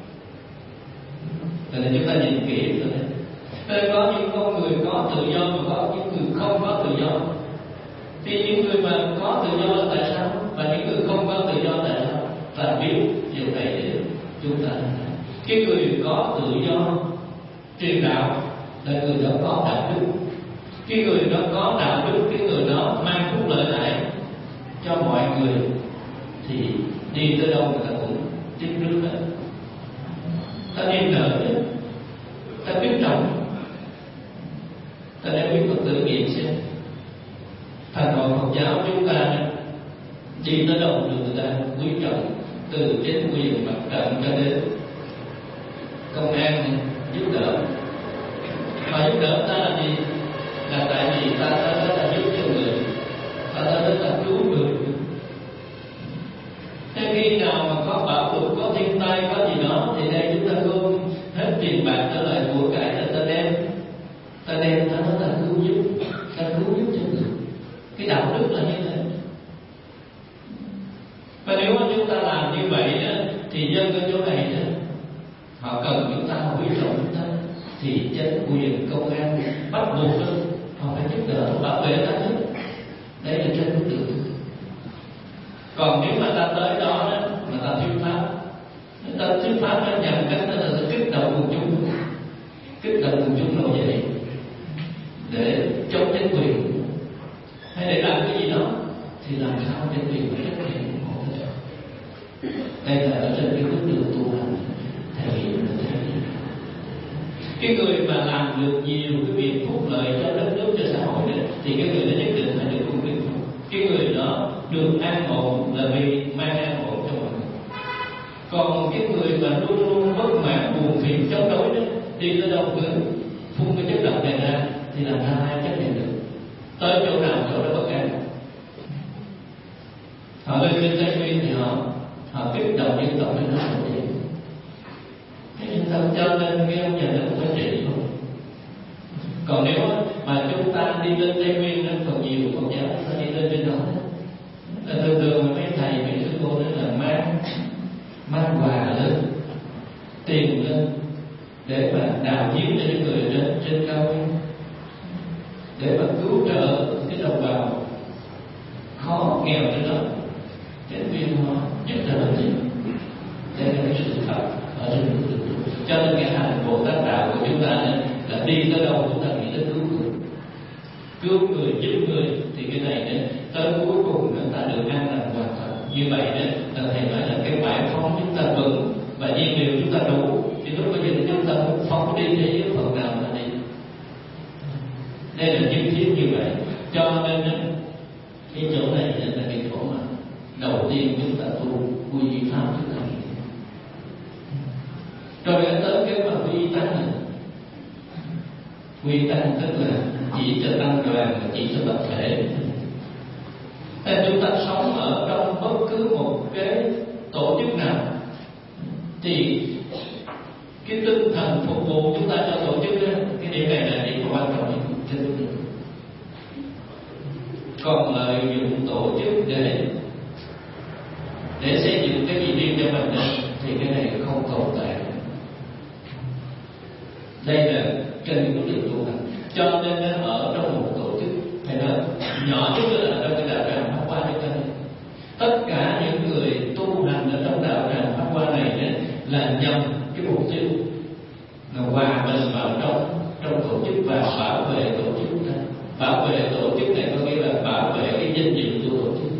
Cho nên chúng ta nhìn kỹ rồi đấy. Nên có những con người có tự do mà có những người không có tự do. Thì những người mà có tự do là tại sao? Và những người không có tự do tại sao? Ta biết điều này để chúng ta. Cái người có tự do truyền đạo là người đó có đạo đức. Cái người đó có đạo đức, cái người đó mang phúc lợi lại cho mọi người, thì đi tới đâu người ta cũng tiếp rước hết. Ta niềm nở chứ, ta biết trọng, ta đem biết Phật tử nghiệm xem. Thành hội Phật giáo chúng ta đi tới đâu được người ta quý trọng, từ chính quyền mặt trận cho đến công an giúp đỡ. Mà giúp đỡ ta là gì? Là tại vì ta tới đó là giúp cho người, ta tới đó là cứu người. Thế khi nào mà có bão lụt, có thiên tai, có gì đó, thì đây chúng ta gom hết tiền bạc trở lại của cải là ta đem, ta đem ta nói ta cứu giúp, ta cứu giúp cho người. Cái đạo đức là như thế. Và nếu mà chúng ta làm như vậy đó, thì dân ở chỗ này đó, họ cần chúng ta, họ quý trọng chúng ta, thì chính quyền công an bắt buộc đó, họ phải giúp đỡ, bảo vệ ta hết. Đây là trên bước đường. Còn nếu mà ta tới đó đó mà ta thuyết pháp, ta thuyết pháp nó nhằm cách đó là kích động quần chúng, kích động quần chúng nổi dậy để chống chính quyền hay để làm cái gì đó, thì làm sao chính quyền phải trách nhiệm ủng hộ cho. Đây là ở trên cái bước đường tu hành thể hiện được thế. Cái người mà làm được nhiều cái việc phúc lợi cho đất nước, cho xã hội này, thì cái người đó nhất định phải được cung kính. Cái người đó được an ổn là vì mang an ổn cho mọi người. Còn cái người mà luôn luôn bất mãn, buồn phiền, chống đối đó, đi tới đâu cứ phun cái chất độc này ra, thì làm sao ai chấp nhận được? Tới chỗ nào chỗ đó bất an. Họ lên trên Tây Nguyên thì họ họ kích động dân tộc lên đó rồi. Thế dân tộc cho nên cái ông nhà nước phải trị thôi. Còn nếu mà chúng ta đi lên Tây Nguyên nó còn nhiều Phật giáo, ta đi lên trên đó là thường thường mấy thầy mấy sư cô đó là mang mang quà lên, tiền lên để mà đào giếng cho những người trên trên cao nguyên, để mà cứu trợ cái đồng bào khó nghèo trên đó. Chính quyền họ giúp đỡ gì? Đây là cái sự thật ở trên bước đường. Cho nên cái hành Bồ Tát đạo của chúng ta là đi tới đâu chúng ta nghĩ đến cứu người. cứu người, giúp người, thì cái này đó, tới cuối cùng chúng ta được an lành hoàn toàn. Như vậy đó, là thầy nói là cái bài phóng chúng ta vững và nhiên liệu chúng ta đủ, thì lúc bây giờ chúng ta muốn phóng đi thế giới phần nào là đi. Đây là nhất thiết như vậy. Cho nên đó, cái chỗ này là cái chỗ mà đầu tiên chúng ta tu quy y pháp chúng ta. Rồi đến tới cái mà quy y tăng này, quy y tăng tức là chỉ cho tăng đoàn và chỉ cho tập thể. Nên chúng ta sống ở trong bất cứ một cái tổ chức nào thì cái tinh thần phục vụ chúng ta cho tổ chức đó, cái điểm này là điểm quan trọng nhất trên tinh thần. Còn lợi dụng tổ chức để để xây dựng cái gì riêng cho mình đó, thì cái này không tồn tại. Đây là trên cái đường tu hành. Cho nên nó ở trong một tổ chức, hay nói nhỏ nhất là trong cái đạo tràng Pháp Hoa chúng ta. Tất cả những người tu hành ở trong đạo tràng Pháp Hoa này đó, là nhằm cái mục tiêu là hòa mình vào trong trong tổ chức và bảo vệ tổ chức này. Bảo vệ tổ chức này có nghĩa là bảo vệ cái danh dự của tổ chức.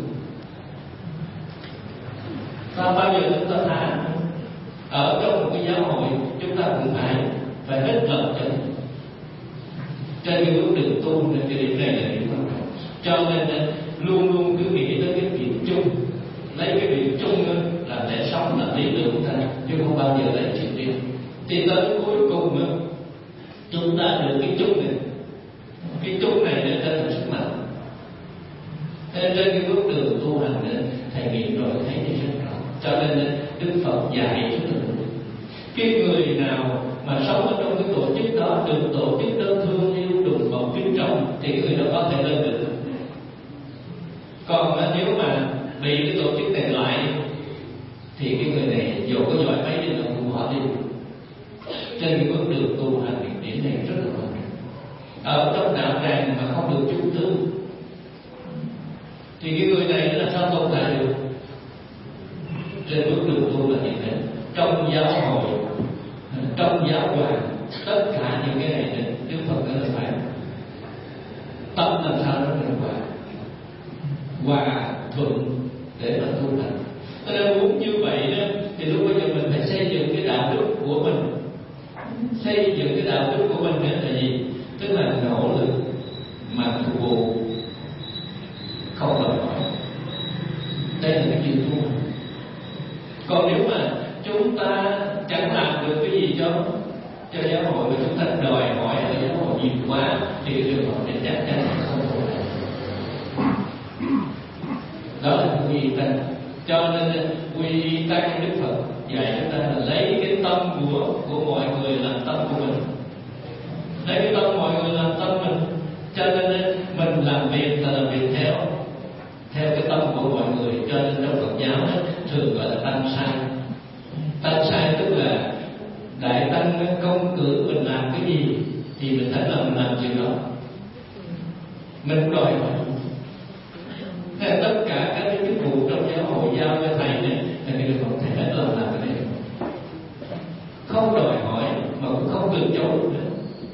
Sao bao giờ chúng ta thả ở trong một cái giáo hội, chúng ta cũng phải phải hết lòng cho trên cái bước đường tu nên cái điểm này là điểm quan trọng. Cho nên luôn luôn cứ nghĩ tới cái việc chung, lấy cái việc chung là để sống là lý tưởng của ta, chứ không bao giờ lấy chuyện riêng. Thì tới cuối cùng đó, chúng ta được cái chung này, cái chung này để trở thành sức mạnh. Thế trên cái bước đường tu hành này, thầy nghiệm rồi thấy thì rất rõ. Cho nên Đức Phật dạy rất là đúng. Cái người nào mà sống ở trong cái tổ chức đó, được tổ chức đó thương yêu, đùm bọc kính trọng, thì người đó có thể lên được. Còn nếu mà bị cái tổ chức này lại, thì cái người này dù có giỏi mấy thì nó cũng bỏ đi. Trên cái bước đường tu hành thì điểm này rất là quan trọng. Ở trong đạo tràng mà không được chung tư, thì cái người này là sao tồn tại được? Trên bước đường tu là như thế. Trong giáo hội, trong giáo hoàng, tất cả những cái này Đức Phật nói là phải tâm làm sao nó được hòa hòa thuận để mà tu hành. Cho nên muốn như vậy đó, thì lúc bây giờ mình phải xây dựng cái đạo đức của mình. Xây dựng cái đạo đức của mình là gì? Tức là nỗ lực mà phục vụ, không đòi hỏi. Đây là cái chuyện tu. Còn nếu mà chúng ta chẳng làm được cái gì cho cho giáo hội mà chúng ta đòi hỏi ở giáo hội nhiều quá, thì cái trường hợp này chắc chắn không tồn tại. Đó là quy y tăng. Cho nên quy y tăng Đức Phật dạy chúng ta là lấy cái tâm của của mọi người làm tâm của mình, lấy cái tâm mọi người làm tâm mình. Cho nên mình làm việc là làm việc theo theo cái tâm của mọi người. Cho nên trong Phật giáo đó, thường gọi là tăng sai. Tăng sai tức là đại tăng công cử mình làm cái gì thì mình thấy là mình làm chuyện đó, mình không đòi hỏi. Thế tất cả các cái chức vụ trong giáo hội giao cho thầy này là cái điều không thể hết lòng làm cái này, không đòi hỏi mà cũng không từ chối nữa.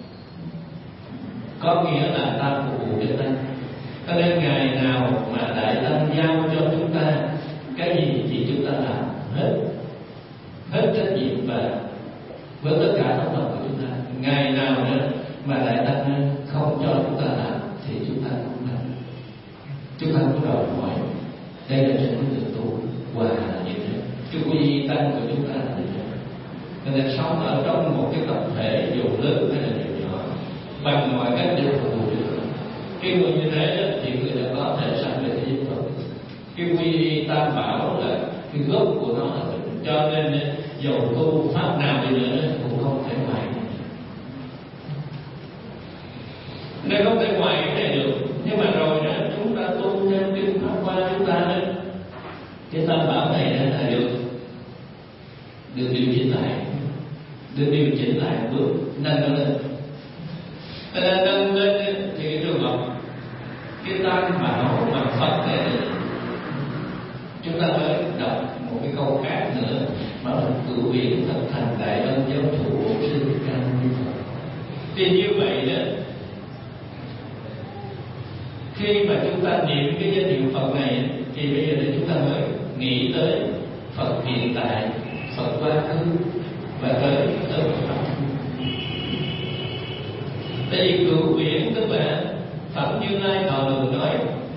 Có nghĩa là ta phục vụ cho ta. Cho nên ngày nào mà đại tăng giao cho chúng ta cái gì thì chúng ta làm hết, hết trách nhiệm và với tất cả tấm lòng của chúng ta. Ngày nào nữa mà đại tăng không cho chúng ta làm thì chúng ta không làm. Chúng ta không đòi hỏi. Đây là trên cái đường tu hòa là như thế. Cái quy y tăng của chúng ta là như thế. Nên là sống ở trong một cái tập thể dù lớn hay là dù nhỏ, bằng mọi cách đều phục vụ được. Cái người như thế thì người ta có thể sanh về thế giới Phật. Cái quy y tam bảo là cái gốc của nó là được. Cho nên dầu tu pháp nào đi nữa cũng không thể ngoài. Nên không thể ngoài cái này được. Nhưng mà rồi đó chúng ta tu theo kinh pháp qua chúng ta đó, cái tam bảo này đó là được được điều chỉnh lại, được điều chỉnh lại bước nâng nó lên. Cho nên nâng lên thì cái trường hợp cái tam bảo mà Phật này chúng ta mới đọc một cái câu khác nữa, đó là cửu biển thật thành đại ân giáo chủ sư Thích Ca Mâu Ni Phật. Thì như vậy đó, Khi mà chúng ta niệm cái danh hiệu Phật này thì bây giờ chúng ta mới nghĩ tới Phật hiện tại, Phật quá khứ và tới tới Phật. Tại vì cựu biển tức là Phẩm Như Lai Thọ Đường nói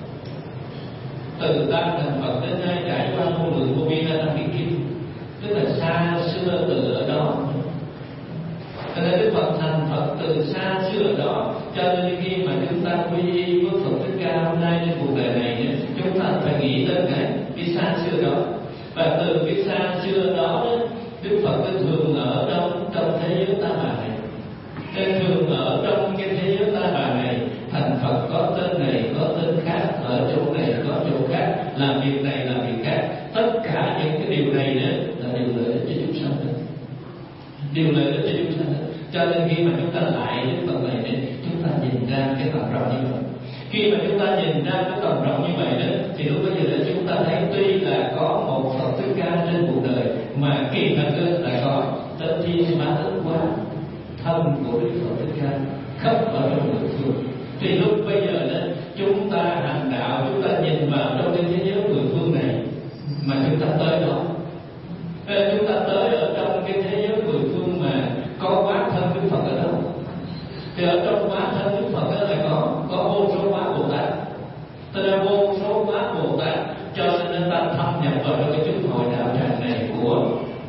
từ tam thành Phật đến nay trải qua vô lượng vô biên năm kiếp kiếp, tức là xa xưa từ ở đó. Cho nên Đức Phật thành Phật từ xa xưa ở đó, cho nên khi mà chúng ta quy y với Phật Thích Ca hôm nay trên cuộc đời này, chúng ta phải nghĩ đến cái cái xa xưa đó. Và từ cái xa xưa đó, Đức Phật cứ thường ở trong trong thế giới ta bà này, nên thường ở trong cái thế giới ta bà này, thành Phật có tên này có tên khác, ở chỗ này có chỗ khác, làm việc này làm việc khác. Tất cả những cái điều này nữa là điều lợi ích cho chúng sanh nữa, điều lợi ích cho chúng sanh nữa. Cho nên khi mà chúng ta lại đến phần này này, chúng ta nhìn ra cái tầm rộng như vậy. Khi mà chúng ta nhìn ra cái tầm rộng như vậy đó, thì lúc bây giờ đó chúng ta thấy tuy là có một Phật Thích Ca trên cuộc đời, mà kỳ thật là có tên thiên bá tấn quá thân của Đức Phật Thích Ca khắp ở trong mười phương. Thì lúc bây giờ đó chúng ta hành đạo, chúng ta nhìn vào trong cái thế giới mười phương này mà chúng ta tới đó. Nên chúng ta tới ở trong cái thế giới mười phương mà có quá thân Đức Phật ở đâu? Thì ở trong quá thân Đức Phật đó là có có vô số quá Bồ Tát. Tức là vô số quá Bồ Tát, cho nên ta thâm nhập vào trong cái chúng hội đạo tràng này của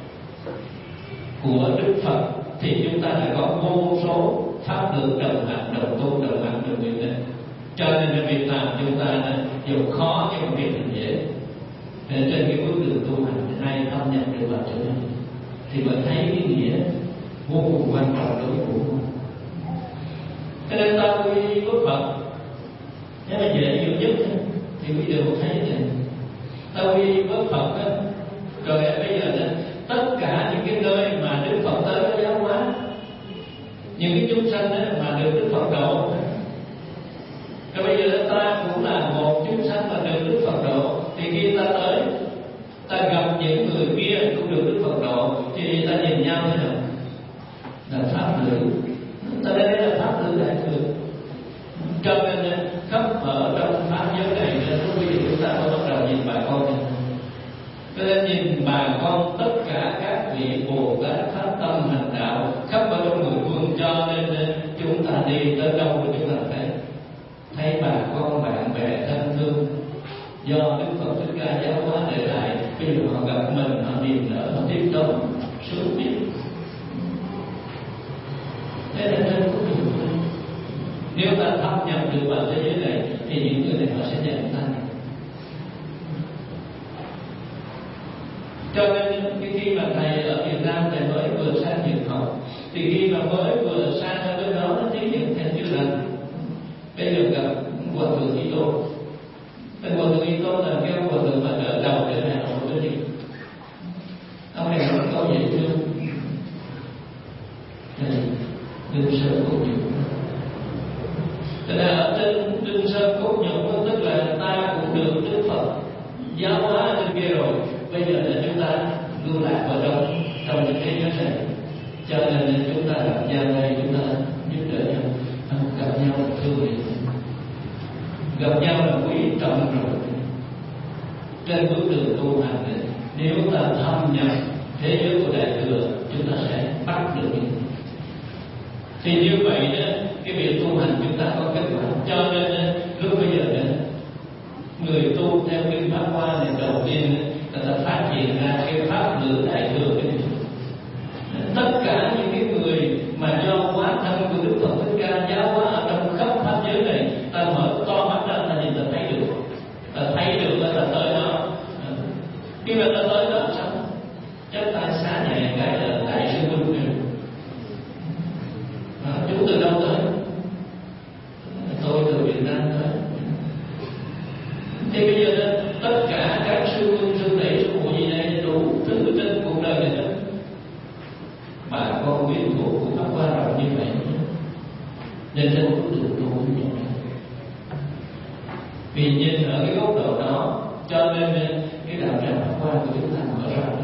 của Đức Phật, thì chúng ta đã có vô số pháp lực đồng hành, đồng tu, đồng hành, đồng nguyện này. Cho nên cái việc làm chúng ta là dù khó nhưng mà việc thành dễ. Nên trên cái bước đường tu hành thì ai thâm nhập được vào chỗ này thì mới thấy cái nghĩa vô cùng quan trọng đối với cuộc. Cho nên ta quy y với Phật, nếu mà dễ hiểu nhất thì quý vị thấy này, ta quy y với Phật đó, rồi bây giờ đó, tất cả những cái nơi mà Đức Phật tới có giáo hóa, những cái chúng sanh đó mà được Đức Phật độ, rồi bây giờ ta cũng là một chúng sanh mà được Đức Phật độ, thì khi ta tới ta gặp những người kia cũng được Đức Phật độ, thì ta nhìn nhau thế nào? Là pháp lữ. Ta đây là pháp lữ đại thừa. Cho nên khắp ở trong pháp giới này, nên quý vị chúng ta có bắt đầu nhìn bà con này. Cho nên nhìn bà con tất cả các vị Bồ Tát phát tâm hành đạo khắp ở trong mười phương, cho nên chúng ta đi tới đâu mà chúng ta thấy thấy bà con bạn bè thân thương do Đức Phật Thích Ca giáo hóa để lại. Khi họ gặp mình, họ niềm nở, họ tiếp đón sướng biết. Thế nên trên của chúng ta, nếu ta thâm nhập được vào thế giới này thì những người này họ sẽ nhận ta. Cho nên khi mà thầy ở Việt Nam thầy mới vừa sang Nhật học, thì khi mà mới vừa sang ở bên đó nó tiếng Nhật thầy chưa rành. Bây giờ gặp Hòa Thượng Y Tôn, thì Hòa Thượng Y Tôn là cái ông Hòa Thượng mà đỡ đầu để làm một cái gì. Ông này nói câu vậy chưa? Thầy đương sơ cốt nhục. Cho nên ở trên đương sơ cốt nhục tức là ta cũng được Đức Phật giáo hóa trên kia rồi. Bây giờ là chúng ta lưu lạc vào trong trong những thế giới này, cho nên chúng ta gặp nhau đây, chúng ta giúp đỡ nhau, gặp nhau là thương yêu, gặp nhau là quý trọng rồi. Trên bước đường tu hành này, nếu ta thâm nhập thế giới của Đại Thừa, chúng ta sẽ bắt được những. Thì như vậy đó, cái việc tu hành chúng ta có kết quả. Cho nên lúc bây giờ đó, người tu theo kinh Pháp Hoa này đầu tiên người ta phát hiện ra cái pháp lữ Đại Thừa. Tất cả những cái người mà do quá thân của Đức Phật Thích Ca giáo hóa ở trong khắp pháp giới này, ta mở to mắt ra ta nhìn ta thấy được, ta thấy được là ta tới đó. Khi mà ta tới đó xong, chắc ta xá nhẹ cái là Đại sư Huynh này. À, chúng từ đâu tới? Tôi từ Việt Nam tới. Thì bây giờ đó, tất cả các sư huynh, sư tỷ, sư phụ gì đây đủ thứ trên cuộc đời này đó. Bà con biết thuộc của Pháp Hoa rộng như vậy, nên trên bước đường tu như vậy. Vì nhìn ở cái góc độ đó, cho nên cái đạo tràng Pháp Hoa của chúng ta mở rộng.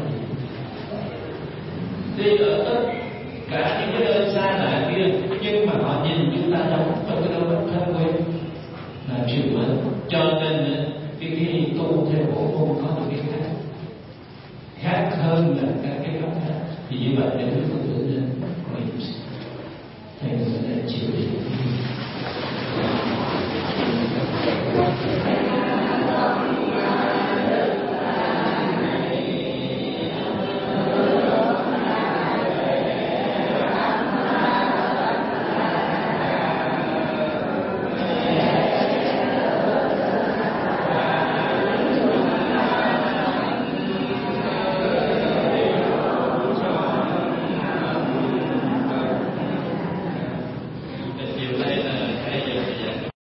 Thì ở tất cả những cái nơi xa lạ kia, nhưng mà họ nhìn chúng ta trong trong cái đôi mắt thân quen là triệu mãn gặp đến Đức Phật